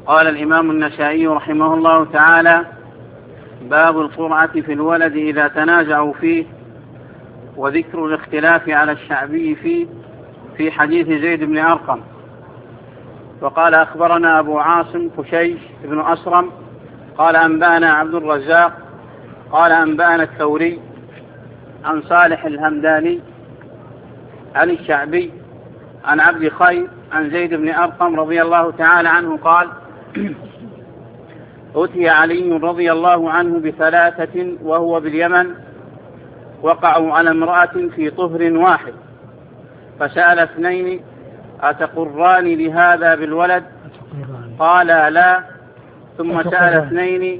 قال الإمام النسائي رحمه الله تعالى: باب القرعة في الولد إذا تنازعوا فيه، وذكر الاختلاف على الشعبي فيه في حديث زيد بن أرقم. وقال: أخبرنا أبو عاصم خشيش بن أصرم قال أنبأنا عبد الرزاق قال أنبأنا الثوري عن صالح الهمداني عن الشعبي عن عبد خير عن زيد بن أرقم رضي الله تعالى عنه قال: أتي علي رضي الله عنه بثلاثة وهو باليمن، وقعوا على امرأة في طهر واحد، فسأل اثنين: أتقران لهذا بالولد؟ قال: لا. ثم سأل اثنين: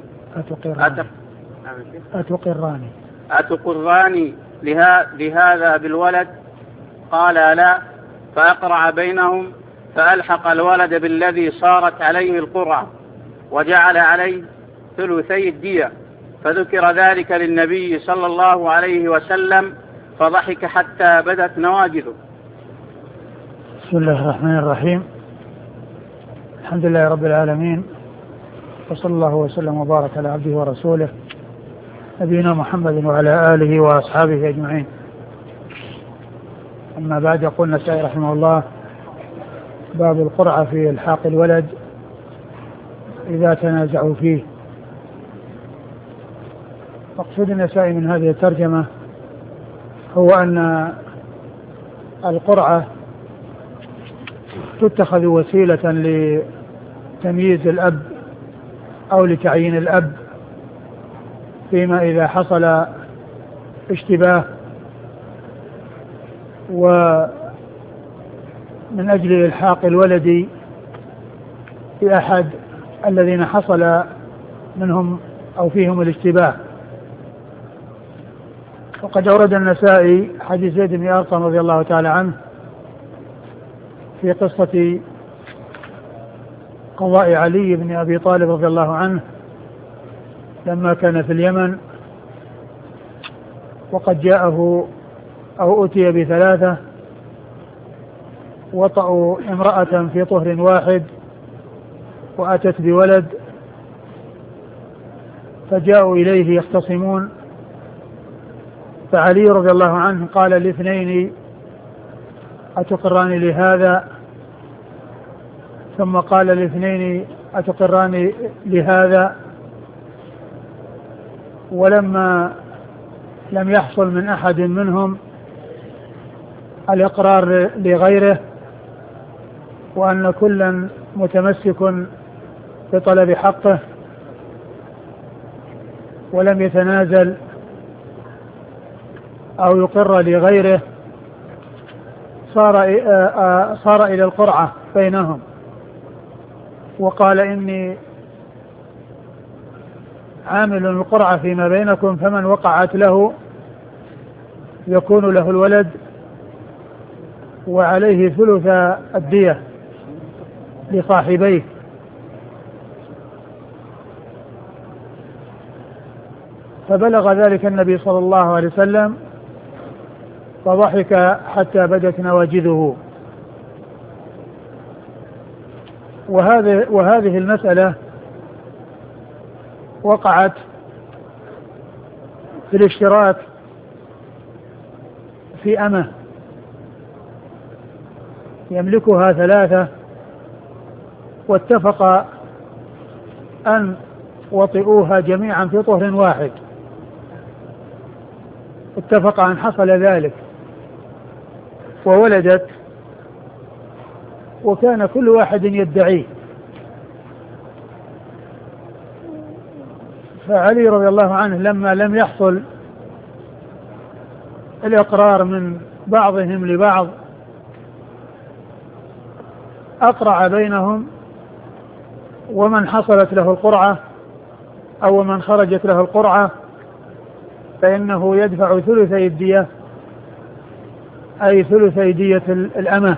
أتقران لهذا بالولد؟ قال: لا. فأقرع بينهم فألحق الولد بالذي صارت عليه القرعة، وجعل عليه ثلثي الدية، فذكر ذلك للنبي صلى الله عليه وسلم فضحك حتى بدت نواجذه. بسم الله الرحمن الرحيم. الحمد لله رب العالمين، وصلى الله وسلم وبارك على عبده ورسوله نبينا محمد وعلى آله وأصحابه أجمعين. أما بعد، يقول النسائي رحمه الله: باب القرعة في إلحاق الولد إذا تنازعوا فيه. مقصود النسائي من هذه الترجمة هو أن القرعة تتخذ وسيلة لتمييز الأب أو لتعيين الأب فيما إذا حصل اشتباه، ومن أجل إلحاق الولد بأحد الذين حصل منهم أو فيهم الاشتباه. وقد أورد النسائي حديث زيد بن أرقم رضي الله تعالى عنه في قصة قضاء علي بن أبي طالب رضي الله عنه لما كان في اليمن، وقد جاءه أو أتي بثلاثة وطأوا امرأة في طهر واحد وأتت بولد، فجاءوا إليه يختصمون، فعلي رضي الله عنه قال لاثنين: أتقران لهذا؟ ثم قال لاثنين: أتقران لهذا؟ ولما لم يحصل من أحد منهم الإقرار لغيره، وأن كلا متمسك بطلب حقه ولم يتنازل أو يقر لغيره، صار إلى القرعة بينهم، وقال: إني عامل القرعة فيما بينكم، فمن وقعت له يكون له الولد وعليه ثلث الدية لصاحبيه. فبلغ ذلك النبي صلى الله عليه وسلم فضحك حتى بدت نواجذه. وهذه المسألة وقعت في الاشتراك في أمة يملكها ثلاثة، واتفق أن وطئوها جميعا في طهر واحد، اتفق أن حصل ذلك وولدت، وكان كل واحد يدعيه. فعلي رضي الله عنه لما لم يحصل الإقرار من بعضهم لبعض أقرع بينهم، ومن حصلت له القرعة أو من خرجت له القرعة فإنه يدفع ثلثي الدية، أي ثلثي دية الأمة.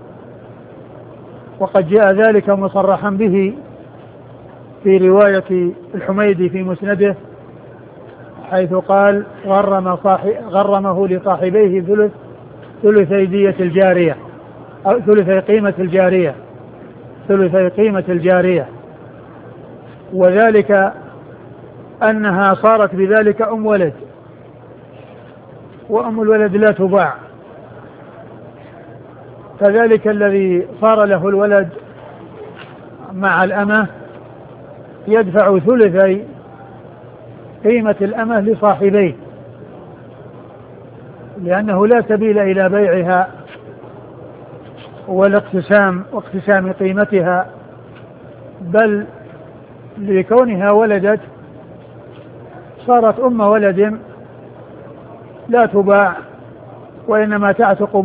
وقد جاء ذلك مصرحا به في رواية الحميدي في مسنده، حيث قال: غرمه لصاحبيه ثلثي دية الجارية أو ثلثي قيمة الجارية، وذلك أنها صارت بذلك أم ولد، وأم الولد لا تباع. فذلك الذي صار له الولد مع الأمة يدفع ثلثي قيمة الأمة لصاحبيه، لأنه لا سبيل إلى بيعها واقتسام قيمتها، بل لكونها ولدت صارت أم ولد لا تباع، وإنما تعتق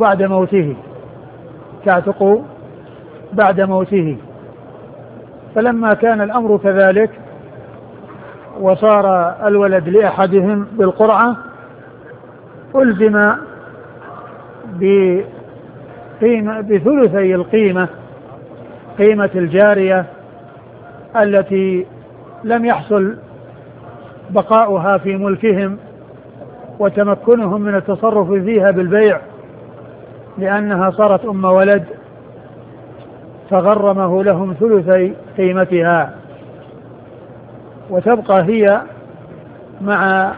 بعد موته. فلما كان الأمر كذلك وصار الولد لأحدهم بالقرعة ألزم بثلثي القيمة، قيمة الجارية التي لم يحصل بقاؤها في ملكهم وتمكنهم من التصرف فيها بالبيع، لأنها صارت أم ولد، فغرمه لهم ثلثي قيمتها، وتبقى هي مع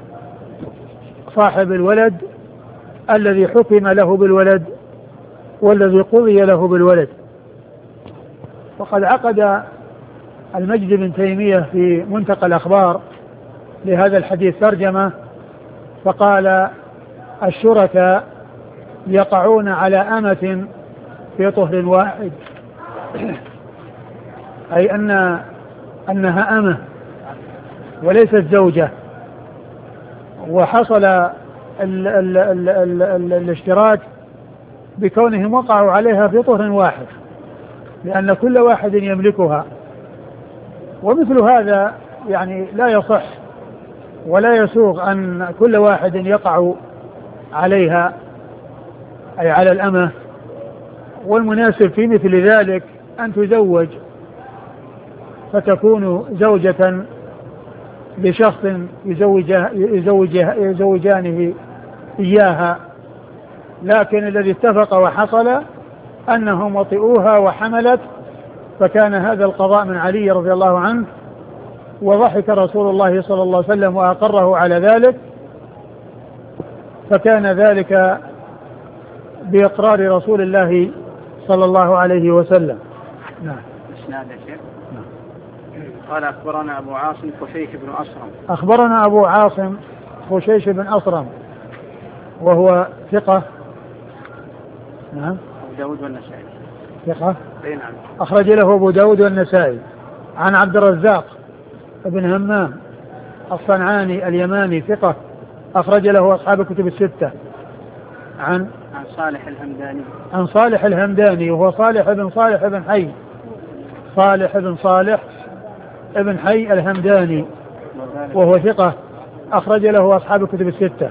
صاحب الولد الذي حكم له بالولد والذي قضي له بالولد. وقد عقد المجد بن تيمية في منتقى الأخبار لهذا الحديث ترجمة، فقال: الشركاء يقعون على أمة في طهر واحد، أي أنها أمة وليست زوجة، وحصل الاشتراك بكونهم وقعوا عليها في طهر واحد، لأن كل واحد يملكها. ومثل هذا يعني لا يصح ولا يسوغ أن كل واحد يقع عليها، أي على الأمة. والمناسب في مثل ذلك أن تزوج، فتكون زوجة لشخص يزوجانه إياها، لكن الذي اتفق وحصل أنهم وطئوها وحملت، فكان هذا القضاء من علي رضي الله عنه، وضحك رسول الله صلى الله عليه وسلم وأقره على ذلك، فكان ذلك بإقرار رسول الله صلى الله عليه وسلم. نعم. قال: أخبرنا أبو عاصم خشيش بن أصرم. أخبرنا أبو عاصم خشيش بن أصرم وهو ثقة. نعم. أبو داود والنسائي. ثقة. نعم. أخرج له أبو داود والنسائي. عن عبد الرزاق بن همام الصنعاني اليماني ثقة، أخرج له أصحاب الكتب الستة. عن صالح الهمداني. عن صالح الهمداني وهو صالح بن صالح بن حي، صالح بن صالح ابن حي الهمداني وهو ثقة، أخرج له أصحاب الكتب الستة.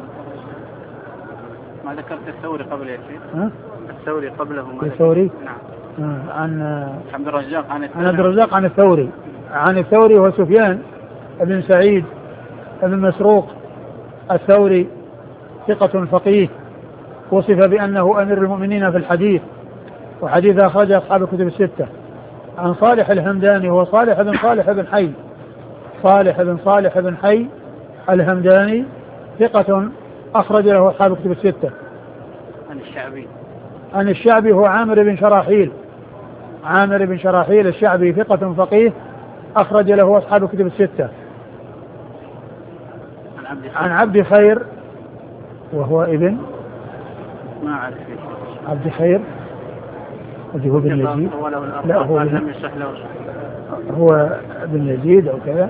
ما ذكرت الثوري قبل يا شيخ؟ الثوري قبله. الثوري؟ نعم. عن عبد الرزاق عن الثوري. عن الثوري هو سفيان بن سعيد بن مسروق الثوري، ثقة فقيه، وصف بأنه أمير المؤمنين في الحديث، وحديث أخرجه أصحاب الكتب الستة. عن صالح الهمداني هو صالح بن صالح بن حي، صالح بن صالح بن حي الهمداني، ثقة، أخرج له أصحاب الكتب الستة. عن الشعبي هو عامر بن شراحيل، عامر بن شراحيل الشعبي، ثقة فقيه، أخرج له أصحاب الكتب الستة. عن عبد خير وهو ابن ما أعرف عبد خير الذي هو بن يزيد، لا هو بن يزيد أو كذا،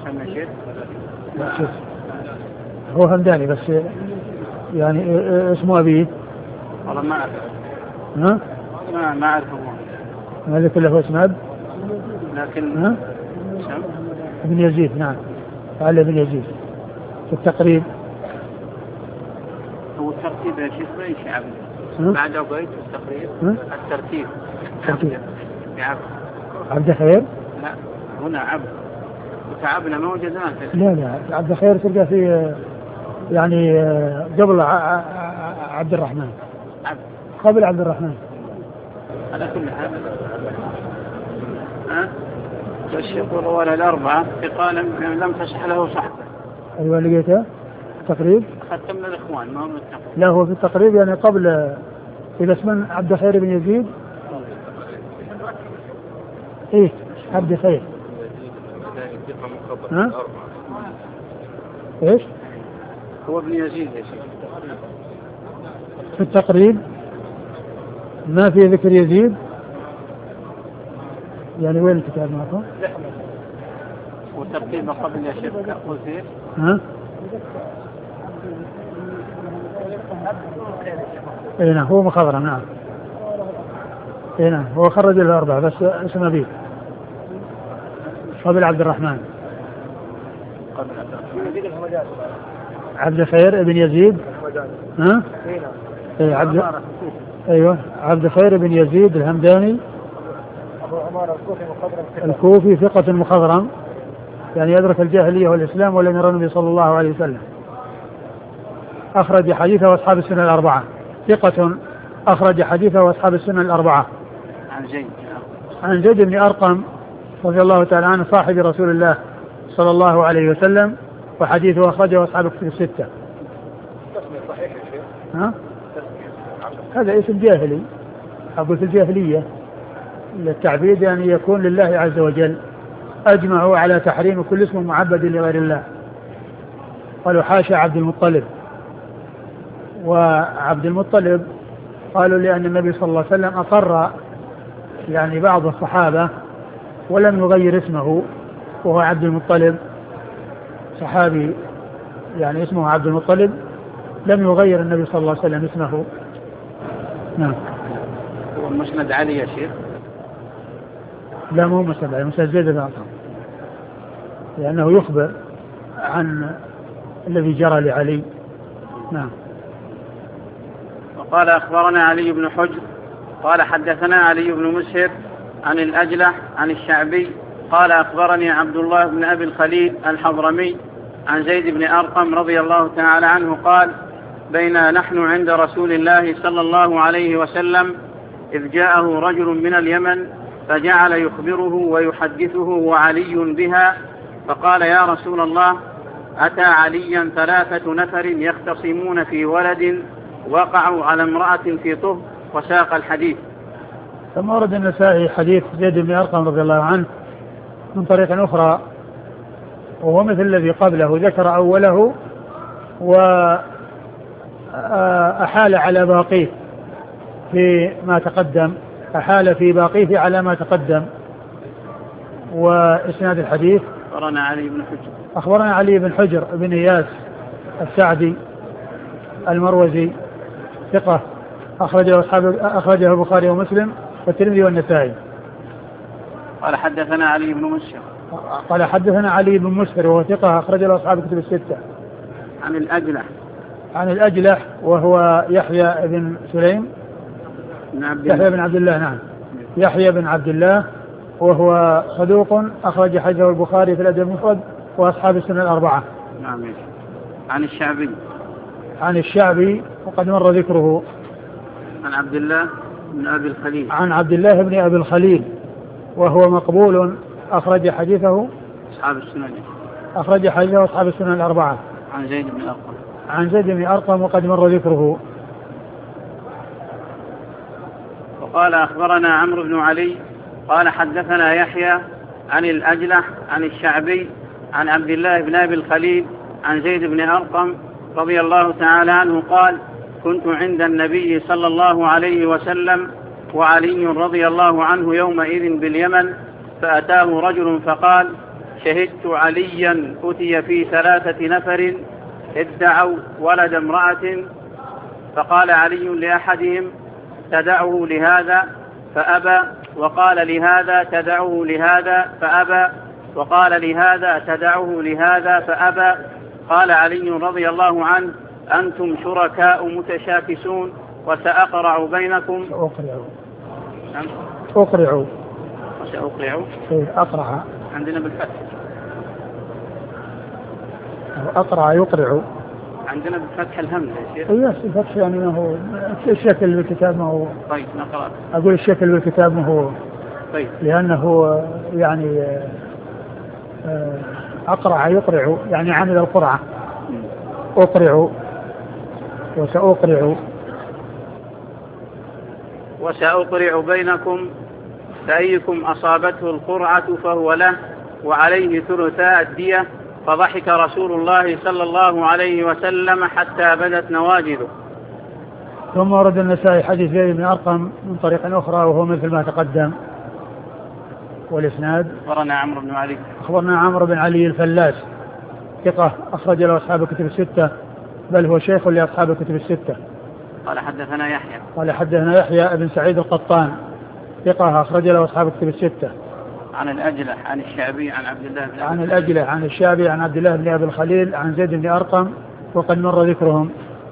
هو همداني بس يعني اسمه أبيه والله ما أعرف. ما أعرفه. هذا كله اسم أب، لكن ابن يزيد. نعم، قال ابن يزيد في التقريب. هو الترتيب يا شيخ بين شعب بعد عبيد التقريب. الترتيب عبد خير. لا هنا عبد وتعبنا ما وجدناه. لا عبد خير تلقى في يعني قبل عبد الرحمن، قبل عبد الرحمن. على كل حال يقول ولا الأربعة قال لم تصح له صحبة. أيوة لقيته تقريب. أخذت من الإخوان ما هو من التقريب. لا هو في التقريب يعني قبل إذا اسمه عبد الخير بن يزيد. إيه عبد الخير. ها؟ إيش؟ هو ابن يزيد يا شيخ. في التقريب ما في ذكر يزيد. يعني وين الكتاب معكم؟ وترتيب قبل يا شيخ قصير. ها؟ اي نعم هو مخضرم نعم. اي نعم هو خرج الأربعة بس اسمه بيه قبل عبد الرحمن. عبد الخير ابن يزيد. ها؟ اي ايوه عبد الخير بن يزيد الهمداني الكوفي ثقة مخضرم يعني يدرك الجاهلية والإسلام ولم يرى النبي صلى الله عليه وسلم. أخرج حديثه وأصحاب السنة الأربعة. ثقة أخرج حديثه وأصحاب السنة الأربعة. عن زيد بن أرقم رضي الله تعالى عنه صاحب رسول الله صلى الله عليه وسلم وحديثه أخرجه أصحاب الكتب الستة. ها؟ هذا اسم جاهلي أقول في الجاهلية التعبيد يعني يكون لله عز وجل. أجمعوا على تحريم كل اسم معبد لغير الله. قالوا حاشا عبد المطلب. وعبد المطلب قالوا لأن النبي صلى الله عليه وسلم أقر يعني بعض الصحابة ولم يغير اسمه وهو عبد المطلب صحابي يعني اسمه عبد المطلب لم يغير النبي صلى الله عليه وسلم اسمه. نعم. هو مسند علي يا شيخ. لا مو مسند علي مسند زيد بن أرقم لأنه يخبر عن الذي جرى لعلي. نعم. وقال أخبرنا علي بن حجر قال حدثنا علي بن مسهر عن الأجلح عن الشعبي قال أخبرني عبد الله بن أبي الخليل الحضرمي عن زيد بن أرقم رضي الله تعالى عنه قال بينا نحن عند رسول الله صلى الله عليه وسلم إذ جاءه رجل من اليمن فجعل يخبره ويحدثه وعلي بها فقال يا رسول الله أتى عليا 3 نفر يختصمون في ولد وقعوا على امرأة في طه وساق الحديث. ثم ورد النسائي حديث زيد بن أرقم رضي الله عنه من طريق أخرى وهو مثل الذي قبله ذكر أوله وأحال على باقيه في ما تقدم أحال في باقيه على ما تقدم. وإسناد الحديث أخبرنا علي بن حجر بن إياس السعدي المروزي ثقة أخرجه البخاري ومسلم والترمذي والنسائي. قال حدثنا علي بن مسهر قال حدثنا علي بن مسهر وهو ثقة أخرج له أصحاب الكتب الستة. عن الأجلح وهو يحيى بن سليم يحيى بن عبد الله. نعم يحيى بن عبد الله وهو صدوق أخرج حديثه البخاري في الأدب المفرد وأصحاب السنة الأربعة. نعم. عن الشعبي وقد مر ذكره. عن عبد الله بن أبي الخليل وهو مقبول أخرج حديثه أصحاب السنن الأربعة. عن زيد بن أرقم وقد مر ذكره. وقال أخبرنا عمرو بن علي قال حدثنا يحيى عن الأجلح عن الشعبي عن عبد الله بن أبي الخليل عن زيد بن أرقم رضي الله تعالى عنه قال كنت عند النبي صلى الله عليه وسلم وعلي رضي الله عنه يومئذ باليمن فأتاه رجل فقال شهدت عليا أتي في 3 نفر ادعوا ولد امرأة فقال علي لأحدهم تدعه لهذا فأبى وقال لهذا تدعه لهذا فأبى وقال لهذا تدعه لهذا فأبى. قال علي رضي الله عنه أنتم شركاء متشاكسون وسأقرع بينكم. أقرع عندنا بالفتح. أقرع يقرع عندنا بالفتح الهمزة يا شيخ. الفتح يعني ما هو الشكل بالكتاب ما هو. طيب نقرأ. أقول الشكل بالكتاب ما هو. طيب. لأنه يعني أقرع يقرع يعني عمل القرعة، أقرع وسأقرع بينكم فأيكم أصابته القرعة فهو له وعليه ثلثا الدية. فضحك رسول الله صلى الله عليه وسلم حتى بدت نواجذه. ثم ورد النسائي حديث زيد بن أرقم من طريق أخرى وهو مثل ما تقدم. والإسناد أخبرنا عمرو بن علي الفلاس ثقة أخرج له أصحاب الكتب الستة، بل هو شيخ لأصحاب الكتب الستة. قال حدثنا يحيى بن سعيد القطان ثقة أخرج له أصحاب الكتب الستة. عن الأجلة عن الشعبي عن عبد الله بن أبي الخليل عن زيد بن أرقم وقد مر ذكرهم.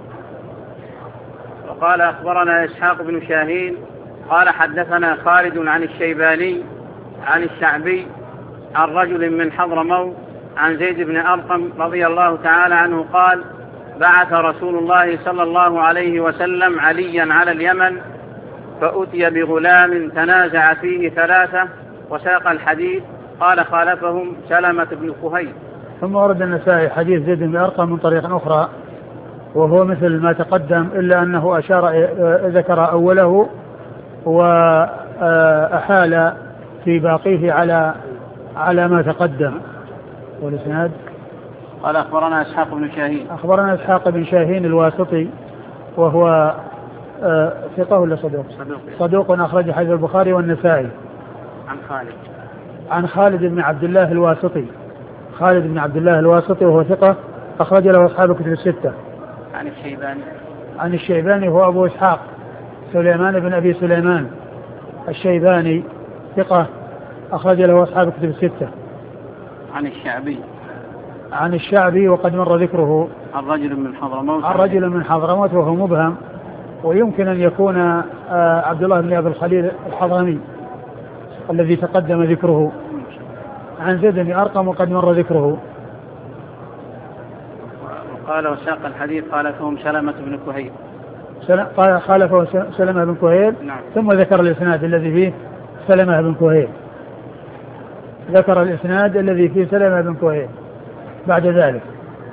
وقال أخبرنا إسحاق بن شاهين قال حدثنا خالد عن الشيباني عن الشعبي عن رجل من حضرموت عن زيد بن أرقم رضي الله تعالى عنه قال بعث رسول الله صلى الله عليه وسلم عليا على اليمن فأتي بغلام تنازع فيه ثلاثة وساق الحديث. قال خالفهم سلمة بن كهيل. ثم ورد النسائي حديث زيد بن أرقم من طريق أخرى وهو مثل ما تقدم إلا أنه ذكر أوله وأحال في باقيه على ما تقدم. والإسناد قال أخبرنا إسحاق بن شاهين الواسطي وهو ثقة ولا صدوق أخرج حديث البخاري والنسائي. عن خالد بن عبد الله الواسطي وهو ثقة أخرج له أصحاب الكتب الستة. عن الشيباني هو أبو إسحاق سليمان بن أبي سليمان الشيباني ثقة أخرج له أصحاب الكتب الستة. عن الشعبي وقد مر ذكره. عن رجل من حضرموت وهو مبهم، ويمكن أن يكون عبد الله بن أبي الخليل الحضرمي الذي تقدم ذكره. عن زيد بن أرقم وقد مر ذكره. وقال وساق الحديث خالفهم سلمة بن كهيل. خالفه سلمة بن كهيل. نعم. ثم ذكر الإسناد الذي فيه سلمة بن كهيل بعد ذلك.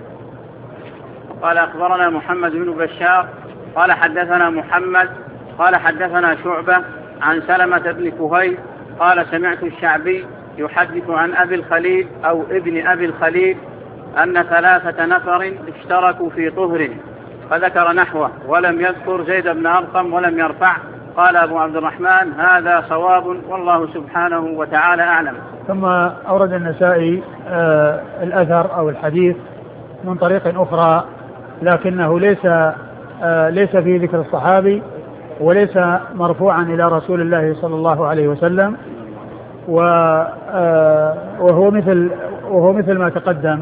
قال أخبرنا محمد بن بشار قال حدثنا محمد قال حدثنا شعبة عن سلمة بن كهيل قال سمعت الشعبي يحدث عن أبي الخليل أو ابن أبي الخليل أن 3 نفر اشتركوا في طهر فذكر نحوه ولم يذكر زيد بن أرقم ولم يرفع. قال أبو عبد الرحمن هذا صواب والله سبحانه وتعالى أعلم. ثم أورد النسائي الأثر أو الحديث من طريق أخرى لكنه ليس فيه ذكر الصحابي وليس مرفوعا إلى رسول الله صلى الله عليه وسلم، وهو مثل ما تقدم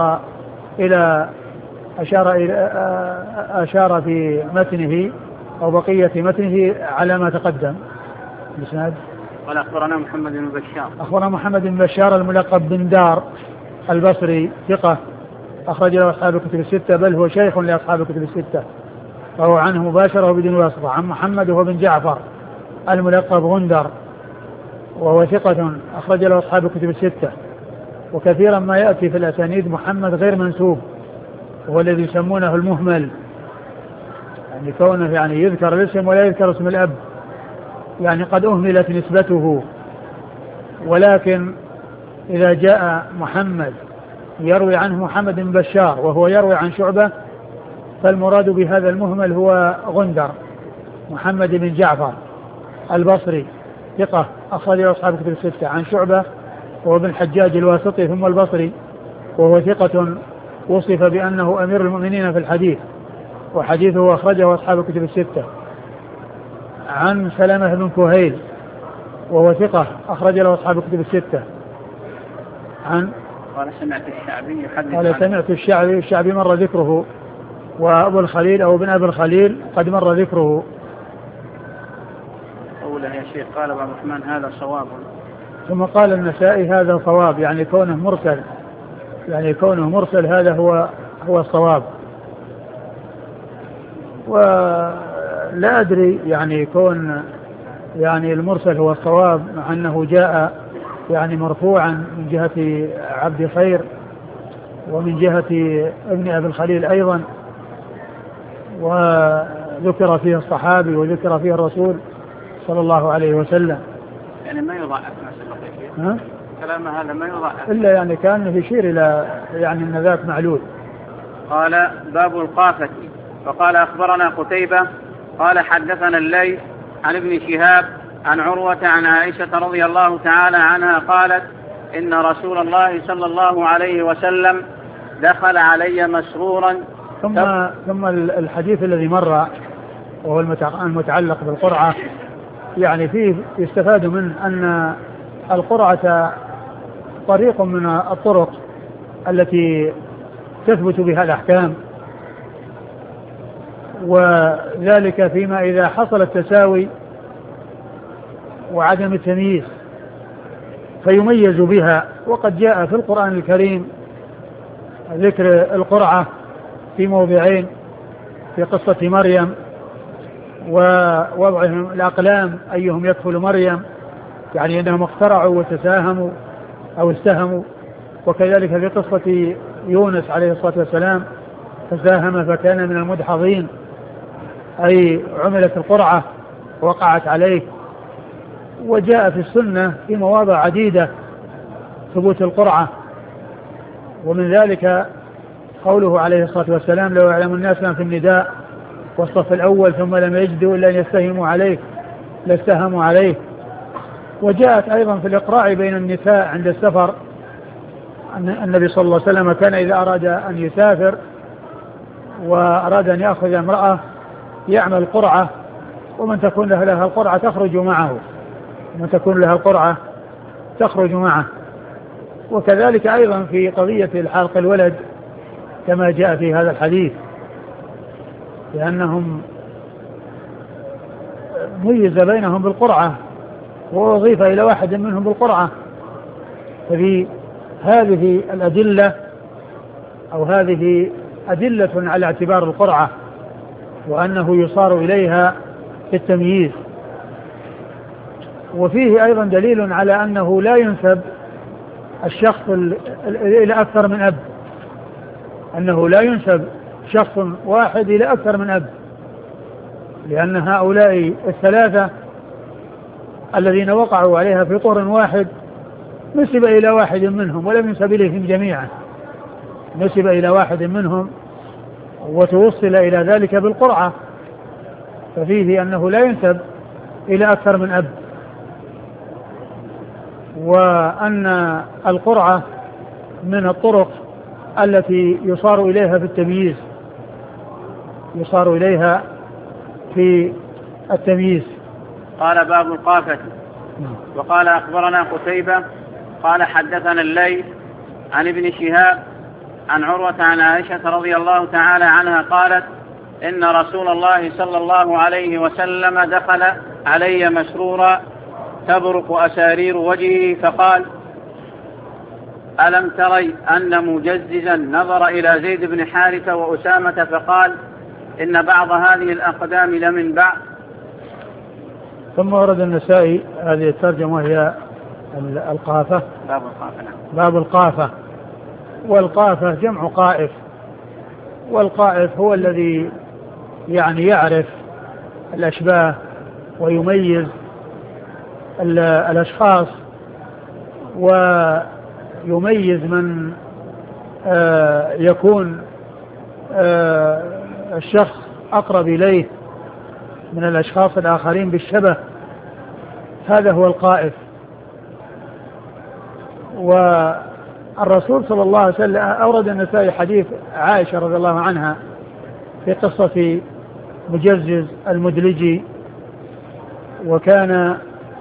أشار في متنه أو بقية متنه على ما تقدم. الإسناد قال أخبرنا محمد بن بشار الملقب بن دار البصري ثقة أخرج له أصحاب الكتب الستة، بل هو شيخ لأصحاب الكتب الستة، فهو عنه مباشرة وبدون واسطة. عن محمد وهو بن جعفر الملقب غندر وهو ثقة أخرج له أصحاب الكتب الستة. وكثيرا ما يأتي في الأسانيد محمد غير منسوب وهو الذي يسمونه المهمل، يعني كونه يعني يذكر الاسم ولا يذكر اسم الأب، يعني قد أهملت نسبته. ولكن إذا جاء محمد يروي عنه محمد بن بشار وهو يروي عن شعبة فالمراد بهذا المهمل هو غندر محمد بن جعفر البصري ثقة أخرج له أصحاب الكتب الستة. عن شعبة وهو بن الحجاج الواسطي ثم البصري وهو ثقة وصف بأنه أمير المؤمنين في الحديث وحديثه أخرجه أصحاب الكتب الستة. عن سلمة بن كهيل وهو ثقة أخرج له أصحاب الكتب الستة. قال سمعت الشعبي مر ذكره، وأبو الخليل أو ابن أبي الخليل قد مر ذكره. أولا يا شيخ قال أبو الرحمن هذا صواب. ثم قال النسائي هذا صواب، يعني كونه مرسل هذا هو الصواب. ولا أدري يعني كون يعني المرسل هو الصواب مع أنه جاء يعني مرفوعا من جهة عبد خير ومن جهة ابن أبي الخليل أيضا، وذكر فيه الصحابي وذكر فيه الرسول صلى الله عليه وسلم. يعني ما يضاعف نفس كلام هذا ما يضاعف إلا يعني كان يشير إلى يعني أن ذاك معلول. قال باب القافة. فقال أخبرنا قتيبة قال حدثنا الليث عن ابن شهاب عن عروة عن عائشة رضي الله تعالى عنها قالت إن رسول الله صلى الله عليه وسلم دخل علي مسرورا. ثم الحديث الذي مر وهو المتعلق بالقرعة يعني فيه يستفاد من أن القرعة طريق من الطرق التي تثبت بها الأحكام، وذلك فيما إذا حصل التساوي وعدم التمييز فيميز بها. وقد جاء في القرآن الكريم ذكر القرعة في موضعين، في قصة مريم ووضعهم الأقلام أيهم يكفل مريم، يعني أنهم اخترعوا وتساهموا أو استهموا، وكذلك في قصة يونس عليه الصلاة والسلام فساهم فكان من المدحضين، أي عملت القرعة وقعت عليه. وجاء في السنة في مواضع عديدة ثبوت القرعة، ومن ذلك قوله عليه الصلاة والسلام لو يعلم الناس ما في النداء والصف الأول ثم لم يجدوا إلا أن يستهموا عليه لاستهموا عليه. وجاءت أيضا في الإقراع بين النساء عند السفر أن النبي صلى الله عليه وسلم كان إذا أراد أن يسافر وأراد أن يأخذ امرأة يعمل قرعة، ومن تكون لها القرعة تخرج معه، ومن تكون لها القرعة تخرج معه. وكذلك أيضا في قضية الحلق الولد كما جاء في هذا الحديث، لأنهم ميز بينهم بالقرعة وأضيف إلى واحد منهم بالقرعة. ففي هذه الأدلة أو هذه أدلة على اعتبار القرعة وأنه يصار إليها في التمييز. وفيه أيضا دليل على أنه لا ينسب الشخص إلى أكثر من أب، أنه لا ينسب شخص واحد إلى أكثر من أب، لأن هؤلاء الثلاثة الذين وقعوا عليها في طور واحد نسب إلى واحد منهم ولم ينسب إليهم جميعا، نسب إلى واحد منهم وتوصل إلى ذلك بالقرعة، ففيه أنه لا ينسب إلى أكثر من أب، وأن القرعة من الطرق التي يصار إليها في التمييز، يصار إليها في التمييز. قال باب القافة. وقال أخبرنا قتيبة قال حدثنا الليث عن ابن شهاب عن عروة عن عائشة رضي الله تعالى عنها قالت إن رسول الله صلى الله عليه وسلم دخل علي مسرورا تبرق أسارير وجهه فقال ألم تري أن مجززا نظر إلى زيد بن حارثة وأسامة فقال إن بعض هذه الأقدام لمن بعض. ثم ورد النسائي هذه الترجمة وهي القافة، باب القافة. والقافة جمع قائف، والقائف هو الذي يعني يعرف الأشباه ويميز الأشخاص ويميز من يكون الشخص أقرب إليه من الأشخاص الآخرين بالشبه، هذا هو القائف. والرسول صلى الله عليه وسلم أورد النسائي حديث عائشة رضي الله عنها في قصة مجزز المدلجي، وكان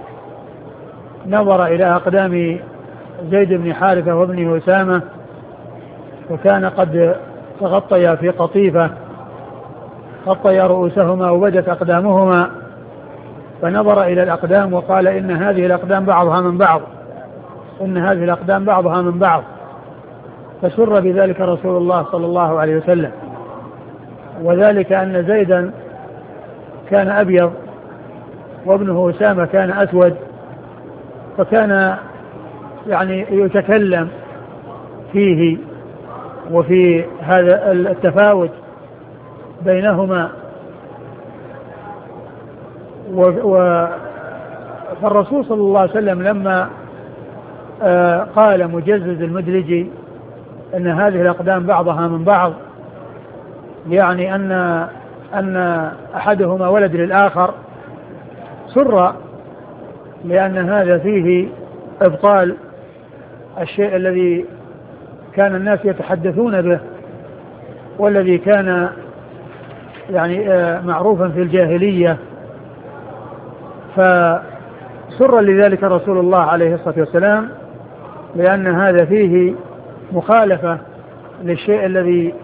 نظر إلى أقدام زيد بن حارثة وابنه أسامة، وكان قد تغطيا في قطيفة غطيا رؤوسهما وبدت أقدامهما، فنظر إلى الأقدام وقال إن هذه الأقدام بعضها من بعض، إن هذه الأقدام بعضها من بعض، فسر بذلك رسول الله صلى الله عليه وسلم. وذلك أن زيدا كان أبيض وابنه أسامة كان أسود، فكان يعني يتكلم فيه وفي هذا التفاوت بينهما. فالرسول صلى الله عليه وسلم لما قال مجزز المدلجي أن هذه الأقدام بعضها من بعض، يعني أن أحدهما ولد للآخر، سر لأن هذا فيه إبطال الشيء الذي كان الناس يتحدثون به والذي كان يعني معروفا في الجاهلية. فسر لذلك رسول الله عليه الصلاة والسلام، لأن هذا فيه مخالفة للشيء الذي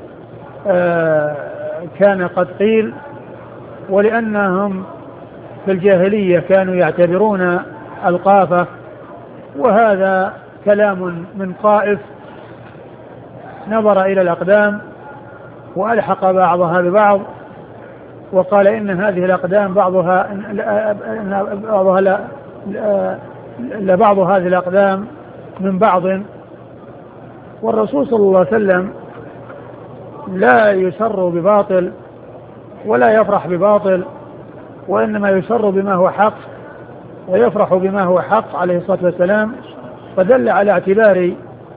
كان قد قيل، ولأنهم في الجاهلية كانوا يعتبرون القافة، وهذا كلام من قائف نظر إلى الأقدام وألحق بعضها ببعض وقال إن هذه الأقدام بعض هذه الأقدام من بعض. والرسول صلى الله عليه وسلم لا يسر بباطل ولا يفرح بباطل، وإنما يسر بما هو حق ويفرح بما هو حق عليه الصلاة والسلام. فدل على اعتبار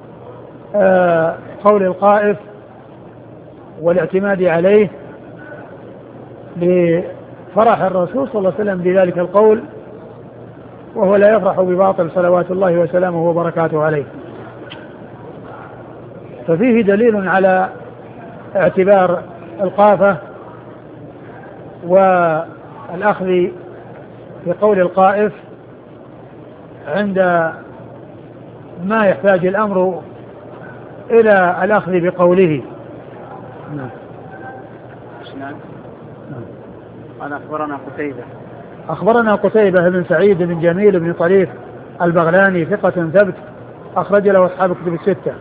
قول القائف والاعتماد عليه لفرح الرسول صلى الله عليه وسلم بذلك القول، وهو لا يفرح بباطل صلوات الله وسلامه وبركاته عليه. ففيه دليل على اعتبار القافة والأخذ بقول القائف عند ما يحتاج الأمر إلى الأخذ بقوله. نعم. قال أخبرنا قتيبة بن سعيد بن جميل بن طريف البغلاني ثقة ثبت أخرج له أصحاب كتب الستة.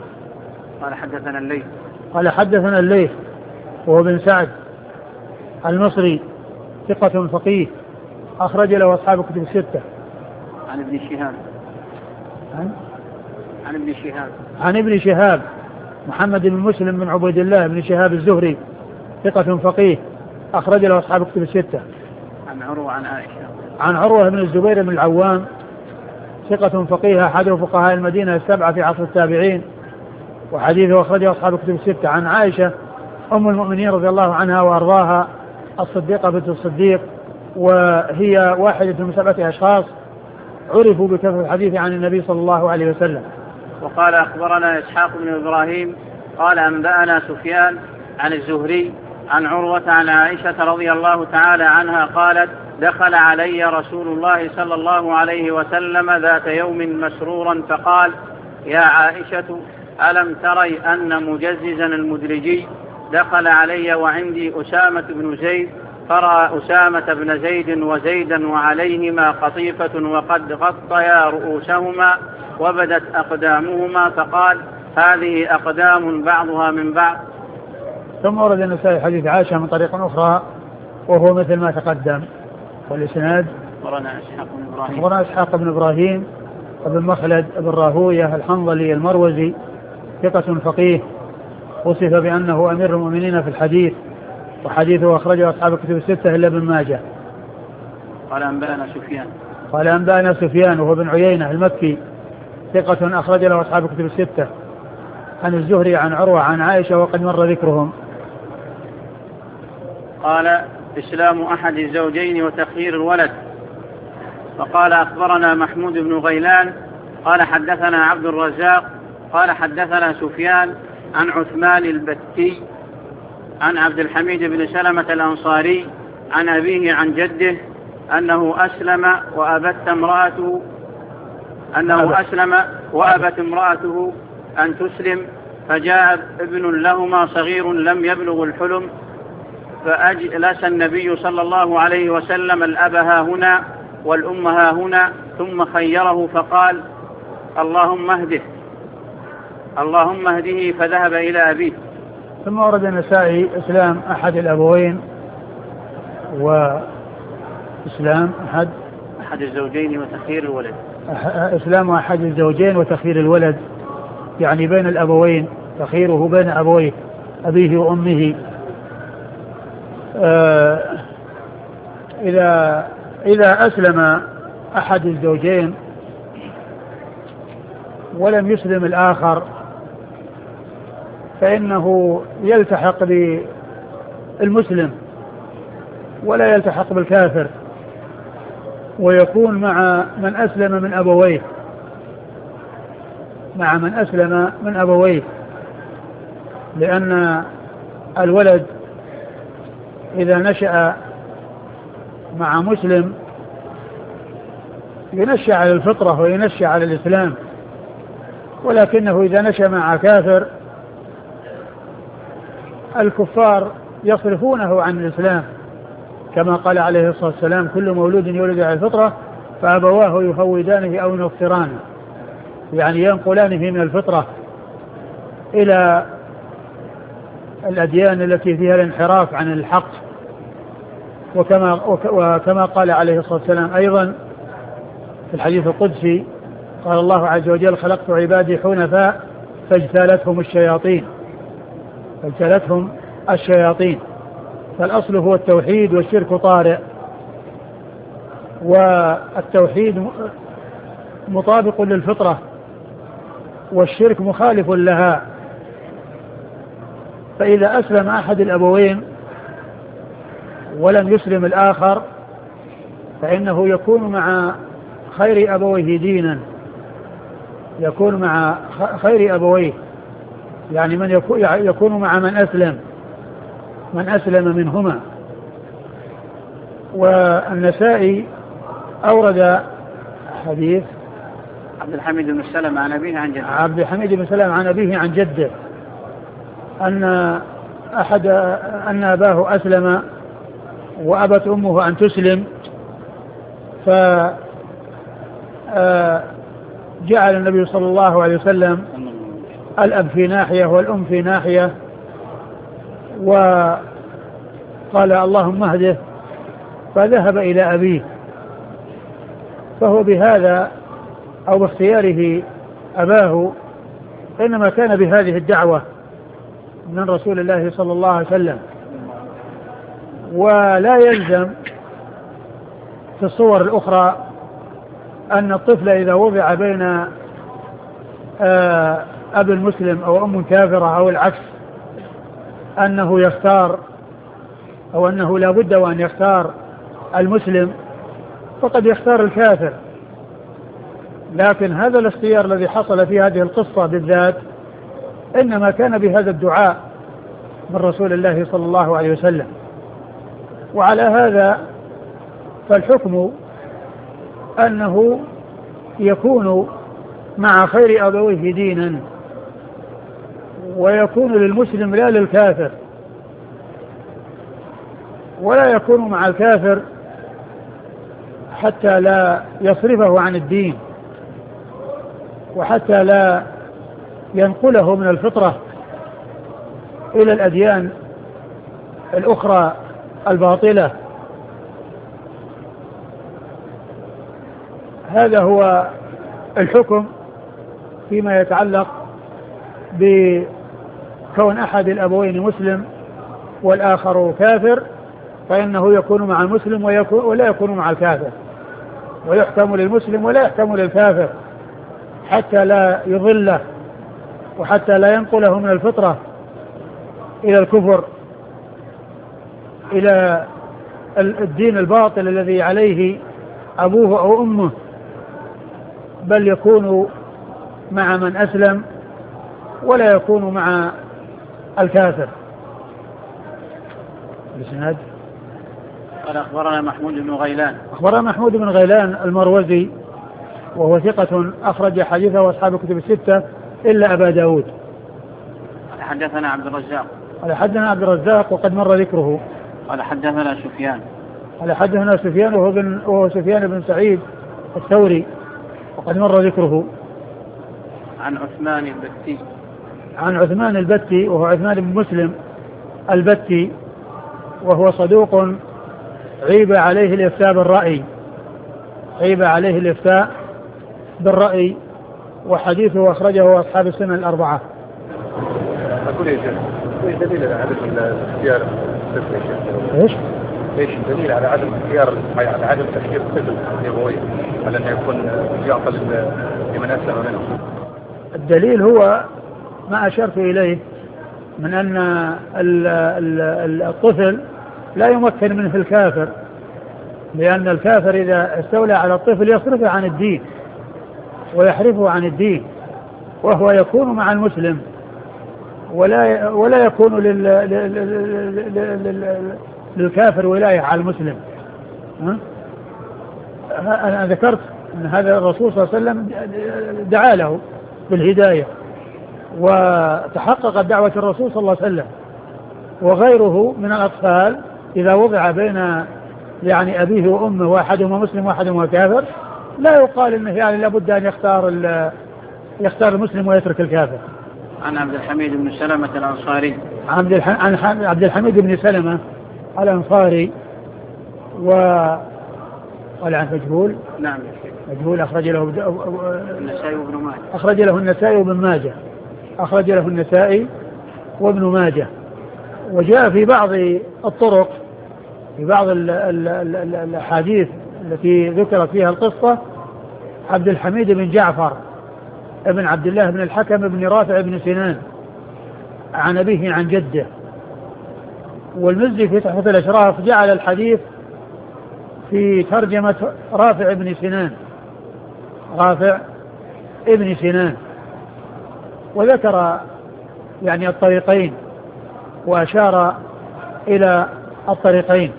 قال حدثنا الليث وهو بن سعد المصري ثقة فقيه أخرج له أصحاب كتب الستة. عن ابن شهاب محمد بن مسلم بن عبيد الله بن شهاب الزهري ثقة فقيه أخرج له أصحاب كتب الستة. عن عروة بن الزبير بن العوام ثقة فقيه أحد فقهاء المدينة السبعة في عصر التابعين، وحديثه أخرجه أصحاب كتب الستة. عن عائشة أم المؤمنين رضي الله عنها وأرضاها الصديقة بنت الصديق، وهي واحدة من 7 أشخاص عرفوا بكثرة الحديث عن النبي صلى الله عليه وسلم. وقال أخبرنا إسحاق بن إبراهيم قال أنبأنا سفيان عن الزهري عن عروة عن عائشة رضي الله تعالى عنها قالت: دخل علي رسول الله صلى الله عليه وسلم ذات يوم مسرورا فقال: يا عائشة ألم تري أن مجززا المدلجي دخل علي وعندي أسامة بن زيد، فرأى أسامة بن زيد وزيدا وعليهما قطيفة وقد غطيا رؤوسهما وبدت أقدامهما، فقال: هذه أقدام بعضها من بعض. ثم ورد النسائي حديث عائشة من طريق أخرى وهو مثل ما تقدم. والإسناد أخبرنا إسحاق بن إبراهيم بن مخلد بن راهوية الحنظلي المروزي ثقة فقيه وصف بأنه أمير المؤمنين في الحديث، وحديثه أخرجه أصحاب الكتب الستة إلا ابن ماجه. قال أنبأنا سفيان وهو بن عيينة المكي ثقة أخرج له أصحاب الكتب الستة. عن الزهري عن عروة عن عائشة وقد مر ذكرهم. قال: إسلام أحد الزوجين وتخيير الولد. فقال: أخبرنا محمود بن غيلان قال حدثنا عبد الرزاق قال حدثنا سفيان عن عثمان البتي عن عبد الحميد بن سلمة الأنصاري عن أبيه عن جده أنه أسلم وأبت امرأته أن تسلم، فجاء ابن لهما صغير لم يبلغ الحلم، فأجلس النبي صلى الله عليه وسلم الأب ها هنا والأم ها هنا، ثم خيره فقال: اللهم اهده، فذهب إلى أبيه. ثم ورد النسائي إسلام أحد الأبوين وإسلام أحد الزوجين وتخيير الولد. إسلام أحد الزوجين وتخيير الولد. يعني بين الأبوين، تخيره بين أبويه أبيه وأمه. إذا أسلم أحد الزوجين ولم يسلم الآخر فإنه يلتحق بالمسلم ولا يلتحق بالكافر، ويكون مع من أسلم من أبويه، مع من أسلم من أبويه، لأن الولد إذا نشأ مع مسلم ينشأ على الفطرة وينشأ على الإسلام، ولكنه إذا نشأ مع كافر الكفار يصرفونه عن الإسلام، كما قال عليه الصلاة والسلام: كل مولود يولد على الفطرة فأبواه يهودانه أو ينصرانه، يعني ينقلانه من الفطرة إلى الأديان التي فيها الانحراف عن الحق. وكما قال عليه الصلاة والسلام أيضا في الحديث القدسي، قال الله عز وجل: خلقت عبادي حنفاء فاجتالتهم الشياطين. فالأصل هو التوحيد، والشرك طارئ، والتوحيد مطابق للفطرة والشرك مخالف لها. فإذا أسلم أحد الأبوين ولم يسلم الآخر فإنه يكون مع خير أبويه دينا، يكون مع خير أبويه، يعني يكون مع من أسلم منهما. والنسائي أورد حديث عبد الحميد بن سلمة عن أبيه عن جده، عبد الحميد بن سلمة عن أبيه عن جده، أن أباه أسلم وأبت أمه أن تسلم، فجعل النبي صلى الله عليه وسلم الأب في ناحية والأم في ناحية، وقال: اللهم اهده، فذهب إلى أبيه. فهو بهذا أو باختياره أباه إنما كان بهذه الدعوة من رسول الله صلى الله عليه وسلم. ولا يلزم في الصور الأخرى أن الطفل إذا وضع بين أب مسلم أو أم كافرة أو العكس أنه يختار، أو أنه لا بد وأن يختار المسلم، فقد يختار الكافر. لكن هذا الاختيار الذي حصل في هذه القصة بالذات إنما كان بهذا الدعاء من رسول الله صلى الله عليه وسلم. وعلى هذا فالحكم أنه يكون مع خير أبويه دينا، ويكون للمسلم لا للكافر، ولا يكون مع الكافر حتى لا يصرفه عن الدين، وحتى لا ينقله من الفطرة إلى الأديان الأخرى الباطلة. هذا هو الحكم فيما يتعلق بكون أحد الأبوين مسلم والآخر كافر، فإنه يكون مع المسلم ولا يكون مع الكافر، ويحكم للمسلم ولا يحكم للكافر حتى لا يضله وحتى لا ينقله من الفطرة إلى الكفر، إلى الدين الباطل الذي عليه أبوه أو أمه، بل يكون مع من أسلم ولا يكون مع الكافر. بسند قال: أخبرنا محمود بن غيلان. أخبرنا محمود بن غيلان المروزي، وهو ثقة أخرج حديثه وأصحاب الكتب الستة إلا أبا داود. حدثنا عبد الرزاق. قال حدثنا عبد الرزاق وقد مر ذكره. قال حدثنا سفيان. قال حدثنا سفيان وهو سفيان بن سعيد الثوري وقد مر ذكره. عن عثمان البتي. عن عثمان البتي وهو عثمان بن مسلم البتي، وهو صدوق عيب عليه الإفتاء بالرأي، عيب عليه الإفتاء بالرأي، وحديثه أخرجه أصحاب السنن الأربعة. أقول إيش دليل على عدم اختيار الطفل؟ إيش؟ إيش الدليل على عدم اختيار على عدم تفكير الطفل الأبوي على أنه يكون يعقل لمن أسلم منه؟ الدليل هو ما أشرت إليه من أن الطفل لا يمكن منه الكافر، لأن الكافر إذا استولى على الطفل يصرفه عن الدين ويحرفه عن الدين، وهو يكون مع المسلم ولا يكون للكافر ولاية على المسلم. أنا ذكرت أن هذا الرسول صلى الله عليه وسلم دعا له بالهداية، وتحققت دعوة الرسول صلى الله عليه وسلم. وغيره من الأطفال إذا وضع بين يعني أبيه وأمه واحدهما مسلم واحدهما كافر لا يقال إنه يعني لابد أن يختار المسلم ويترك الكافر. عن عبد الحميد بن سلمة الأنصاري. عن عبد الحميد بن سلمة الأنصاري قال عن مجهول. نعم مجهول أخرج له النسائي وابن ماجه. أخرج له النسائي وابن ماجه. أخرج له النسائي وابن ماجه. وجاء في بعض الطرق في بعض الأحاديث التي ذكرت فيها القصة عبد الحميد بن جعفر ابن عبد الله بن الحكم بن رافع بن سنان عن أبيه عن جده. والمزي في تحفة الأشراف جعل الحديث في ترجمة رافع بن سنان، رافع ابن سنان، وذكر يعني الطريقين وأشار إلى الطريقين،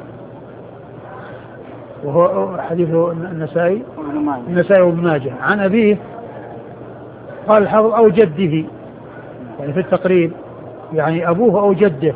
وهو حديث النسائي وابن ماجه. عن أبيه قال الحافظ أو جده، يعني في التقريب يعني أبوه أو جده.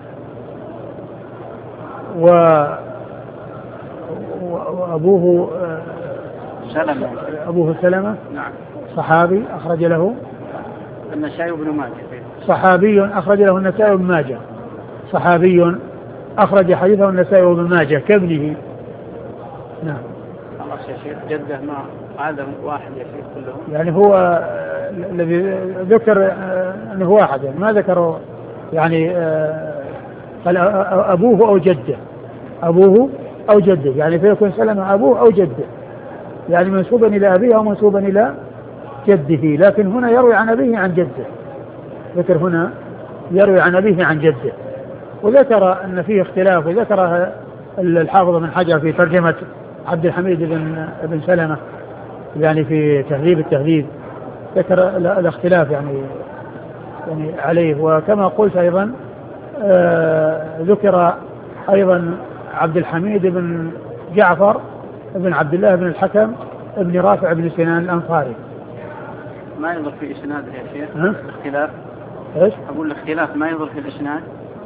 وأبوه سلمة. أبوه سلمة. نعم. صحابي أخرج له النسائي وابن ماجه. صحابي أخرج له النسائي وابن ماجه. صحابي أخرج حديثه النسائي وابن ماجه كابنه. نعم. خلاص يا شيخ جده ما هذا واحد يا شيخ كلهم. يعني هو الذي ذكر أنه واحد، يعني ما ذكروا يعني قال أبوه أو جده، أبوه أو جده، يعني فيكون سلمة أبوه أو جده، يعني منسوبا إلى أبيه أو منسوبا إلى جده. لكن هنا يروي عن أبيه عن جده، ذكر هنا يروي عن أبيه عن جده. وذكر أن فيه اختلاف، وذكر الحافظ بن حجر في ترجمة عبد الحميد بن سلمة يعني في تهذيب التهذيب، ذكر الاختلاف يعني عليه. وكما قلت أيضا ذكر أيضا عبد الحميد بن جعفر بن عبد الله بن الحكم بن رافع بن سنان الأنصاري. ما ينظر في إسناده يا شيخ الاختلاف؟ ايش؟ أقول الاختلاف ما ينظر في الإسناد؟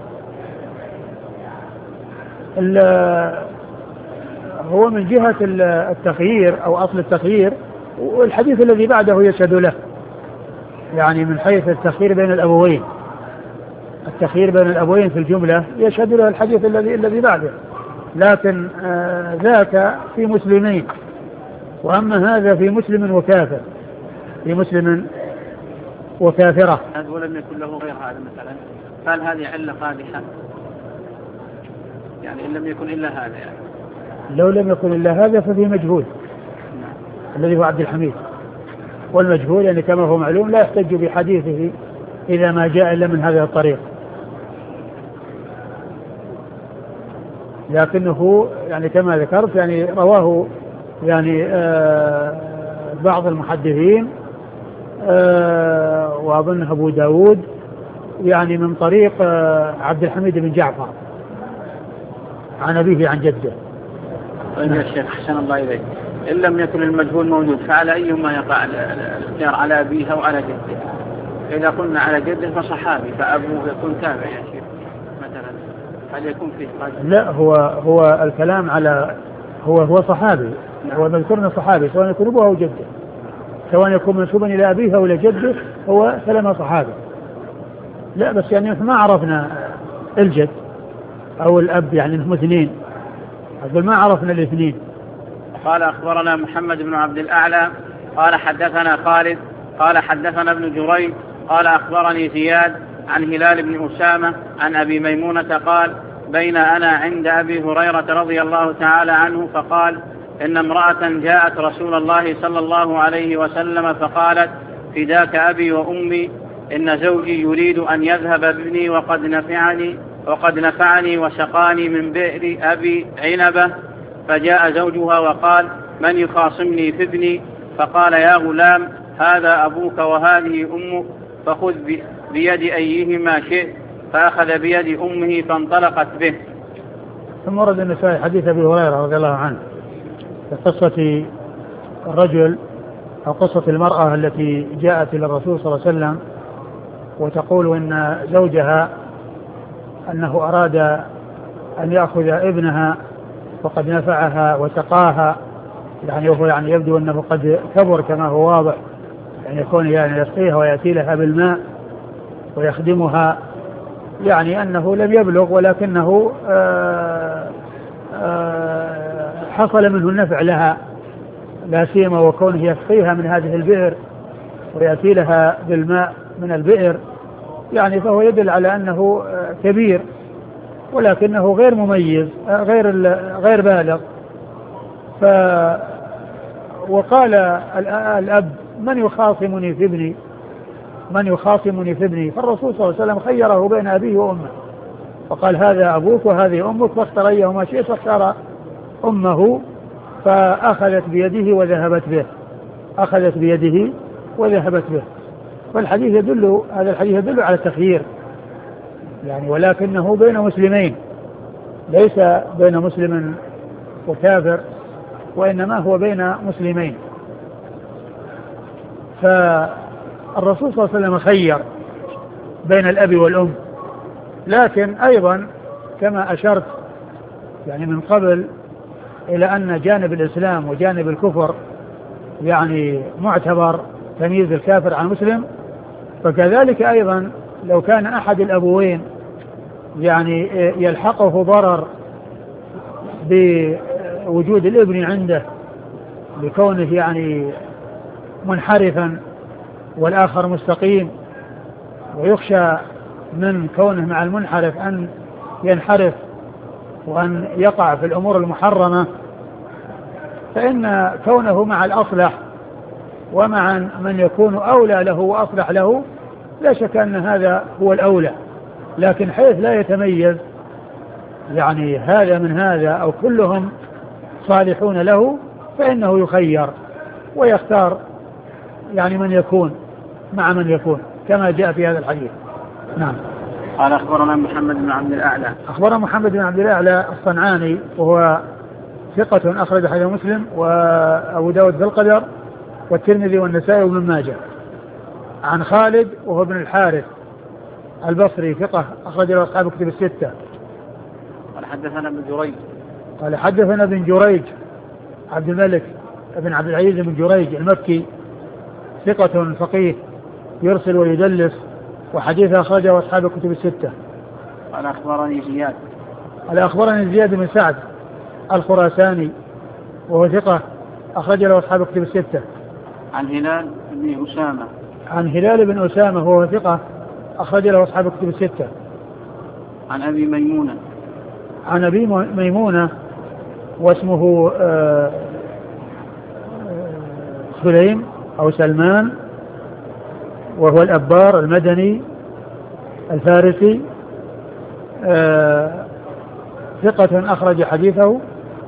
هو من جهة التخيير أو أصل التخيير، والحديث الذي بعده يشهد له، يعني من حيث التخيير بين الأبوين، التخيير بين الأبوين في الجملة يشهد له الحديث الذي بعده. لكن ذاك في مسلمين، وأما هذا في مسلم وكافر، في مسلم وكافرة. هذا ولم يكن له غير هذا مثلا، قال هذه علة قادحة، يعني إن لم يكن إلا هذا، يعني لو لم يكن إلا هذا ففي مجهول الذي هو عبد الحميد. والمجهول يعني كما هو معلوم لا يحتج بحديثه إذا ما جاء إلا من هذا الطريق، لكنه يعني كما ذكرت يعني رواه يعني بعض المحدثين وأظن أبو داود يعني من طريق عبد الحميد بن جعفر عن أبيه عن جده. طيب يا شيخ حسن الله إليك، إن لم يكن المجهول موجود فعلى أيهما يقع الاختيار، على أبيه أو على جده؟ إذا قلنا على جده فصحابي، فأبوه يكون تابع يا شيخ مثلا، هل يكون فيه قادم؟ لا، هو الكلام على هو صحابي، هو مذكورنا صحابي سواء يكون أبوه أو جده، سواء يكون منسوبا إلى أبيه أو إلى جده، هو سلم صحابي. لا بس يعني ما عرفنا الجد أو الأب، يعني انهم اثنين، أقول ما عرفنا الاثنين. قال أخبرنا محمد بن عبد الأعلى قال حدثنا خالد قال حدثنا ابن جريج قال أخبرني زياد عن هلال بن أسامة عن أبي ميمونة قال بين أنا عند أبي هريرة رضي الله تعالى عنه فقال إن امرأة جاءت رسول الله صلى الله عليه وسلم فقالت فداك أبي وأمي إن زوجي يريد أن يذهب بابني وقد نفعني وسقاني من بئر أبي عنبة. فجاء زوجها وقال من يخاصمني في ابني؟ فقال يا غلام هذا أبوك وهذه أمك فخذ بيد أيهما شئت. فأخذ بيد أمه فانطلقت به. ثم ورد النسائي حديث أبي هريرة رضي الله عنه في قصة الرجل أو قصة المرأة التي جاءت إلى الرسول صلى الله عليه وسلم وتقول إن زوجها أنه أراد أن يأخذ ابنها وقد نفعها وسقاها، يعني يبدو أنه قد كبر كما هو واضح، يعني يكون يسقيها ويأتي لها بالماء ويخدمها، يعني أنه لم يبلغ ولكنه حصل منه النفع لها، لا سيما وكونه يسقيها من هذه البئر ويأتي لها بالماء من البئر، يعني فهو يدل على أنه كبير ولكنه غير مميز غير بالغ. وقال الأب من يخاصمني في ابني؟ فالرسول صلى الله عليه وسلم خيره بين أبيه وأمه فقال هذا أبوك وهذه أمك، فاختار أيهما شئت، فاختار أمه فأخذت بيده وذهبت به. فالحديث هذا الحديث يدل على التخيير، يعني ولكنه بين مسلمين، ليس بين مسلم وكافر، وإنما هو بين مسلمين. فالرسول صلى الله عليه وسلم خير بين الأب والأم، لكن أيضا كما أشرت يعني من قبل إلى أن جانب الإسلام وجانب الكفر يعني معتبر تمييز الكافر عن المسلم، فكذلك أيضا لو كان أحد الأبوين يعني يلحقه ضرر بوجود الابن عنده لكونه يعني منحرفا والآخر مستقيم، ويخشى من كونه مع المنحرف أن ينحرف وأن يقع في الأمور المحرمة، فإن كونه مع الأصلح ومع من يكون أولى له وأصلح له لا شك أن هذا هو الأولى، لكن حيث لا يتميز يعني هذا من هذا أو كلهم صالحون له فإنه يخير ويختار يعني من يكون مع من يكون كما جاء في هذا الحديث. نعم. قال أخبرنا محمد بن عبد الأعلى. أخبرنا محمد بن عبد الأعلى الصنعاني وهو ثقة أخرج حديث مسلم وأبو داود في القدر والترمذي والنسائي وابن ماجه. عن خالد وهو ابن الحارث البصري ثقة أخرج له أصحاب كتب الستة. قال حدثنا ابن جريج. قال حدثنا ابن جريج عبد الملك ابن عبد العزيز بن جريج المكي ثقة فقيه يرسل ويدلس وحديثه أخرجه أصحاب كتب الستة. قال أخبرني زياد. قال أخبرني زياد بن سعد الخراساني وهو ثقة أخرج له أصحاب كتب الستة. عن هلال بن أسامة. عن هلال بن أسامة وهو ثقة أخرج له أصحاب كتب الستة. عن أبي ميمونة. عن أبي ميمونة واسمه سليم أو سلمان وهو الأبار المدني الفارسي ثقة أخرج حديثه.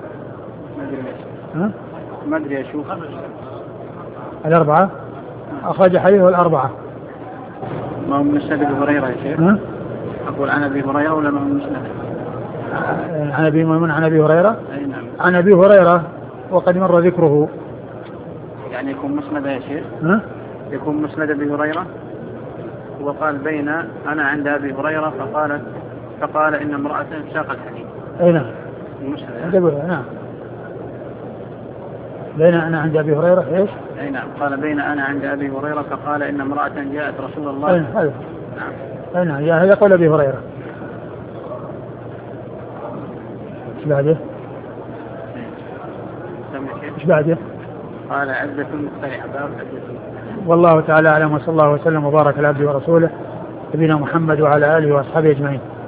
ما أدري أشوف الأربعة أخرج حديثه الأربعة. ما هو مسند أبي هريرة يا شيخ؟ أقول عن أبي هريرة ولا ما هو مسند؟ عن أبي ميمون عن أبي هريرة. أي نعم. عن أبي هريرة وقد مر ذكره. يعني يكون مسند يا شيخ؟ يكون مسند أبي هريرة. وقال بين أنا عند أبي هريرة فقال إن امرأة ساق الحديث. أي نعم. المسند. نعم. بين أنا عند أبي هريرة إيش؟ أي نعم. قال بين أنا عند أبي هريرة فقال إن امرأة جاءت رسول الله. نعم. نعم. أي نعم. هذا قول أبي هريرة. إيش بعده؟ إيش بعده؟ قال عدة مختلعة باب عدة. والله تعالى أعلم، وصلى الله وسلم وبارك على عبده ورسوله نبينا محمد وعلى آله وأصحابه أجمعين.